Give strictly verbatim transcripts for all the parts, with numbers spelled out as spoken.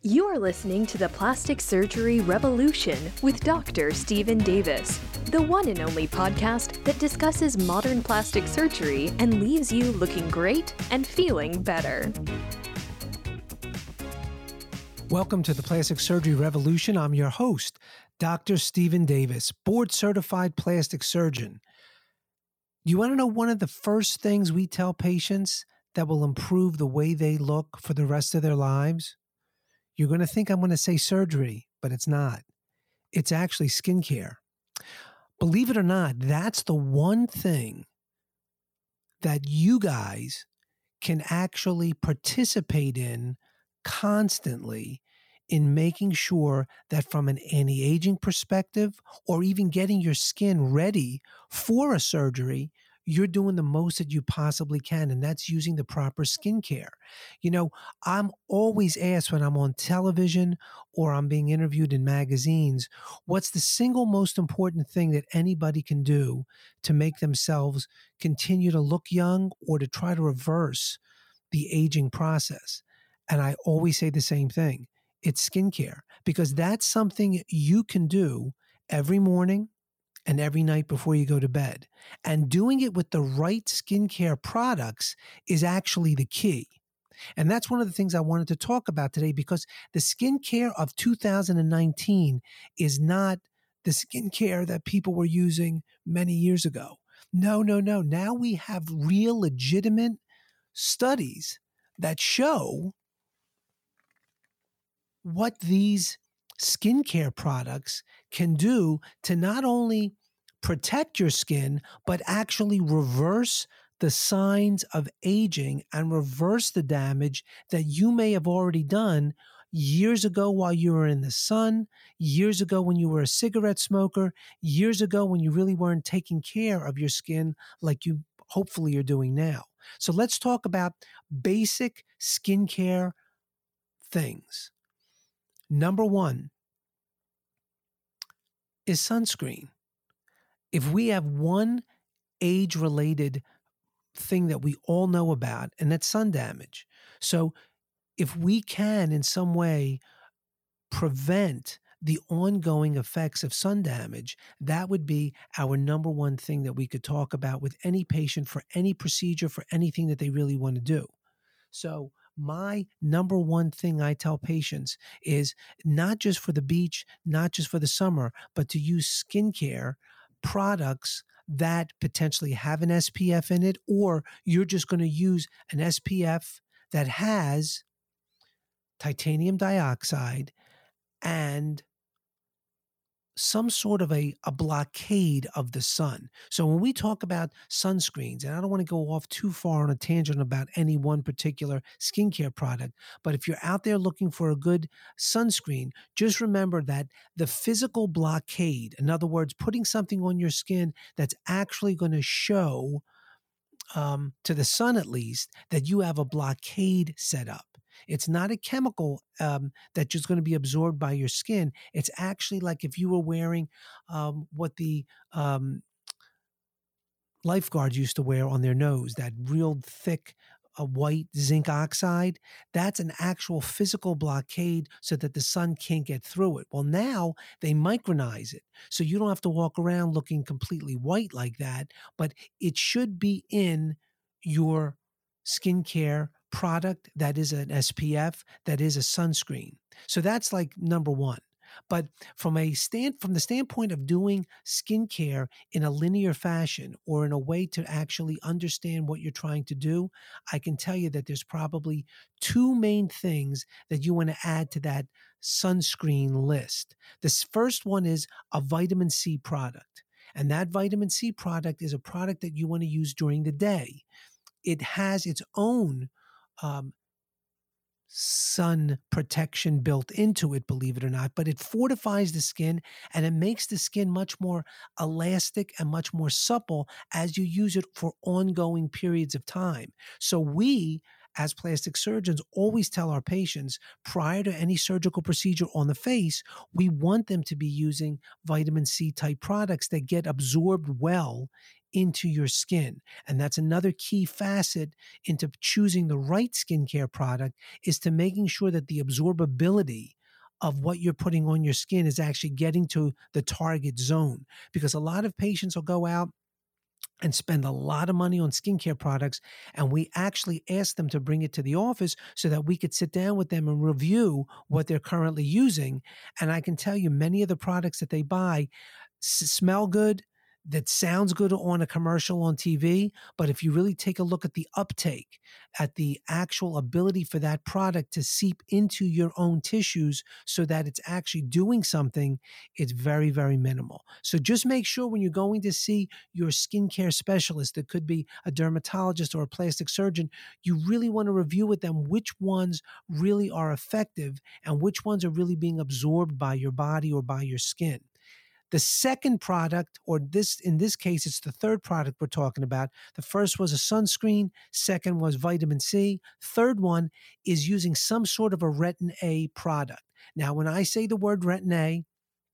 You are listening to the Plastic Surgery Revolution with Doctor Stephen Davis, the one and only podcast that discusses modern plastic surgery and leaves you looking great and feeling better. Welcome to the Plastic Surgery Revolution. I'm your host, Doctor Stephen Davis, board-certified plastic surgeon. You want to know one of the first things we tell patients that will improve the way they look for the rest of their lives? You're going to think I'm going to say surgery, but it's not. It's actually skincare. Believe it or not, that's the one thing that you guys can actually participate in constantly in making sure that from an anti-aging perspective or even getting your skin ready for a surgery, you're doing the most that you possibly can, and that's using the proper skincare. You know, I'm always asked when I'm on television or I'm being interviewed in magazines, what's the single most important thing that anybody can do to make themselves continue to look young or to try to reverse the aging process? And I always say the same thing. It's skincare, because that's something you can do every morning and every night before you go to bed. And doing it with the right skincare products is actually the key. And that's one of the things I wanted to talk about today, because the skincare of two thousand nineteen is not the skincare that people were using many years ago. No, no, no. Now we have real legitimate studies that show what these skincare products can do to not only protect your skin, but actually reverse the signs of aging and reverse the damage that you may have already done years ago while you were in the sun, years ago when you were a cigarette smoker, years ago when you really weren't taking care of your skin like you hopefully are doing now. So let's talk about basic skincare things. Number one is sunscreen. If we have one age-related thing that we all know about, and that's sun damage. So if we can in some way prevent the ongoing effects of sun damage, that would be our number one thing that we could talk about with any patient for any procedure, for anything that they really want to do. So my number one thing I tell patients is not just for the beach, not just for the summer, but to use skincare products that potentially have an S P F in it, or you're just going to use an S P F that has titanium dioxide and some sort of a, a blockade of the sun. So when we talk about sunscreens, and I don't want to go off too far on a tangent about any one particular skincare product, but if you're out there looking for a good sunscreen, just remember that the physical blockade, in other words, putting something on your skin that's actually going to show um, to the sun at least that you have a blockade set up. It's not a chemical um, that's just going to be absorbed by your skin. It's actually like if you were wearing um, what the um, lifeguards used to wear on their nose, that real thick uh, white zinc oxide. That's an actual physical blockade so that the sun can't get through it. Well, now they micronize it. So you don't have to walk around looking completely white like that, but it should be in your skincare product that is an S P F, that is a sunscreen. So that's like number one. But from a stand, from the standpoint of doing skincare in a linear fashion or in a way to actually understand what you're trying to do, I can tell you that there's probably two main things that you want to add to that sunscreen list. This first one is a vitamin C product. And that vitamin C product is a product that you want to use during the day. It has its own um, sun protection built into it, believe it or not, but it fortifies the skin and it makes the skin much more elastic and much more supple as you use it for ongoing periods of time. So we, as plastic surgeons, always tell our patients prior to any surgical procedure on the face, we want them to be using vitamin C type products that get absorbed well into your skin. And that's another key facet into choosing the right skincare product, is to making sure that the absorbability of what you're putting on your skin is actually getting to the target zone. Because a lot of patients will go out and spend a lot of money on skincare products, and we actually ask them to bring it to the office so that we could sit down with them and review what they're currently using. And I can tell you, many of the products that they buy s- smell good, that sounds good on a commercial on T V, but if you really take a look at the uptake, at the actual ability for that product to seep into your own tissues so that it's actually doing something, it's very, very minimal. So just make sure when you're going to see your skincare specialist, that could be a dermatologist or a plastic surgeon, you really want to review with them which ones really are effective and which ones are really being absorbed by your body or by your skin. The second product, or this in this case, it's the third product we're talking about. The first was a sunscreen. Second was vitamin C. Third one is using some sort of a Retin A product. Now, when I say the word Retin A,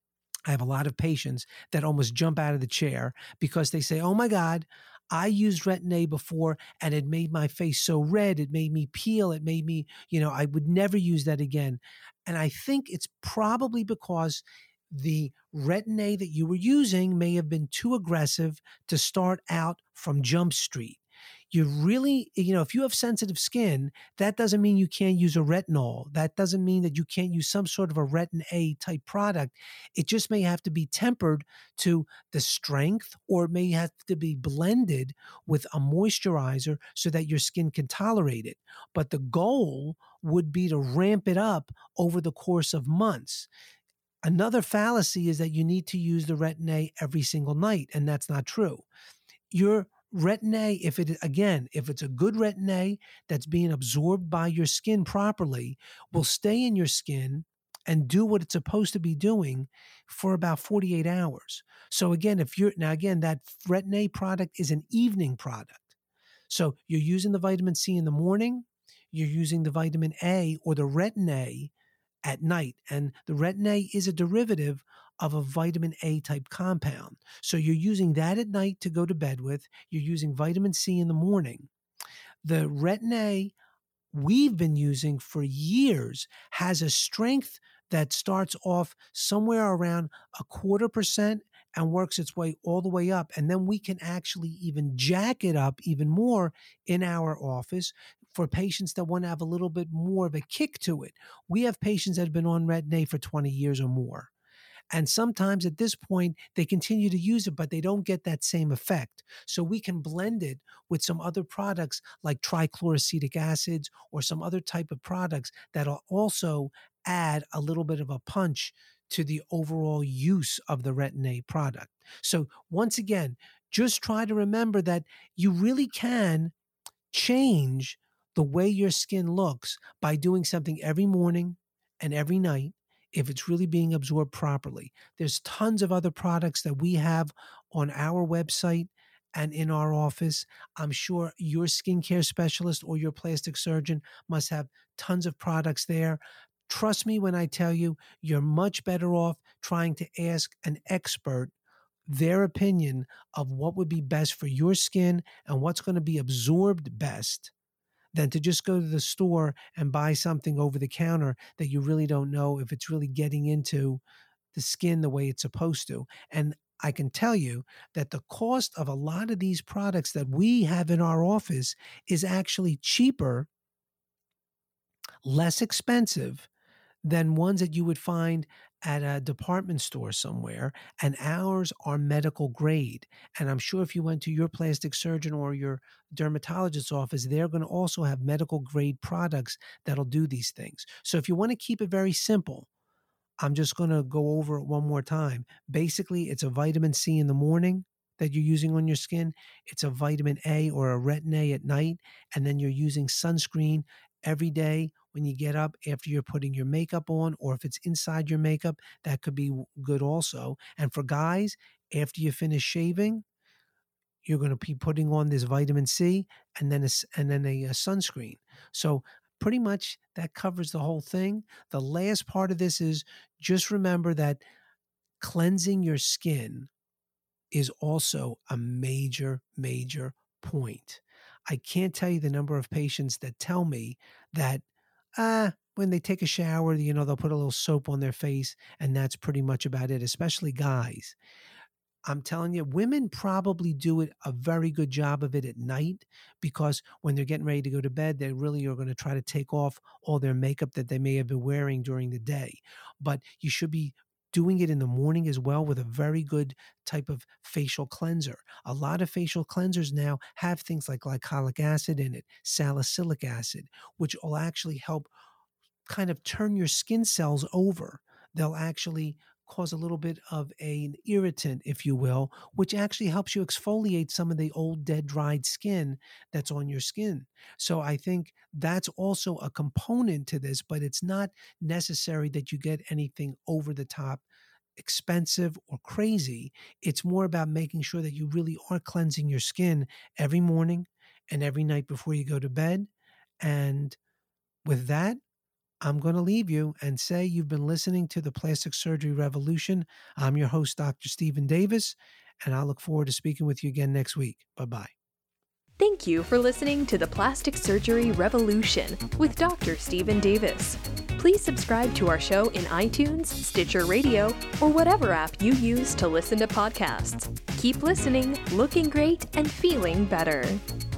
I have a lot of patients that almost jump out of the chair because they say, oh my God, I used Retin A before and it made my face so red. It made me peel. It made me, you know, I would never use that again. And I think it's probably because the Retin A that you were using may have been too aggressive to start out from Jump Street. You really, you know, if you have sensitive skin, that doesn't mean you can't use a retinol. That doesn't mean that you can't use some sort of a Retin A type product. It just may have to be tempered to the strength, or it may have to be blended with a moisturizer so that your skin can tolerate it. But the goal would be to ramp it up over the course of months. Another fallacy is that you need to use the Retin A every single night, and that's not true. Your Retin A, if it, again, if it's a good Retin A that's being absorbed by your skin properly, will stay in your skin and do what it's supposed to be doing for about forty-eight hours. So again, if you're, now again, that Retin A product is an evening product. So you're using the vitamin C in the morning, you're using the vitamin A or the Retin A at night. And the Retin A is a derivative of a vitamin A type compound. So you're using that at night to go to bed with. You're using vitamin C in the morning. The Retin A we've been using for years has a strength that starts off somewhere around a quarter percent and works its way all the way up. And then we can actually even jack it up even more in our office for patients that want to have a little bit more of a kick to it. We have patients that have been on Retin A for twenty years or more. And sometimes at this point, they continue to use it, but they don't get that same effect. So we can blend it with some other products like trichloroacetic acids or some other type of products that'll also add a little bit of a punch to the overall use of the Retin A product. So once again, just try to remember that you really can change the way your skin looks by doing something every morning and every night if it's really being absorbed properly. There's tons of other products that we have on our website and in our office. I'm sure your skincare specialist or your plastic surgeon must have tons of products there. Trust me when I tell you, you're much better off trying to ask an expert their opinion of what would be best for your skin and what's going to be absorbed best than to just go to the store and buy something over the counter that you really don't know if it's really getting into the skin the way it's supposed to. And I can tell you that the cost of a lot of these products that we have in our office is actually cheaper, less expensive than ones that you would find at a department store somewhere, and ours are medical grade. And I'm sure if you went to your plastic surgeon or your dermatologist's office, they're going to also have medical grade products that'll do these things. So if you want to keep it very simple, I'm just going to go over it one more time. Basically, it's a vitamin C in the morning that you're using on your skin. It's a vitamin A or a Retin A at night. And then you're using sunscreen every day when you get up after you're putting your makeup on, or if it's inside your makeup, that could be good also. And for guys, after you finish shaving, you're going to be putting on this vitamin C and then a, and then a, a sunscreen. So pretty much that covers the whole thing. The last part of this is just remember that cleansing your skin is also a major, major point. I can't tell you the number of patients that tell me that, ah, when they take a shower, you know, they'll put a little soap on their face and that's pretty much about it, especially guys. I'm telling you, women probably do it a very good job of it at night, because when they're getting ready to go to bed, they really are going to try to take off all their makeup that they may have been wearing during the day. But you should be doing it in the morning as well with a very good type of facial cleanser. A lot of facial cleansers now have things like glycolic acid in it, salicylic acid, which will actually help kind of turn your skin cells over. They'll actually cause a little bit of an irritant, if you will, which actually helps you exfoliate some of the old dead dried skin that's on your skin. So I think that's also a component to this, but it's not necessary that you get anything over the top expensive or crazy. It's more about making sure that you really are cleansing your skin every morning and every night before you go to bed. And with that, I'm going to leave you and say you've been listening to the Plastic Surgery Revolution. I'm your host, Doctor Stephen Davis, and I look forward to speaking with you again next week. Bye-bye. Thank you for listening to the Plastic Surgery Revolution with Doctor Stephen Davis. Please subscribe to our show in iTunes, Stitcher Radio, or whatever app you use to listen to podcasts. Keep listening, looking great, and feeling better.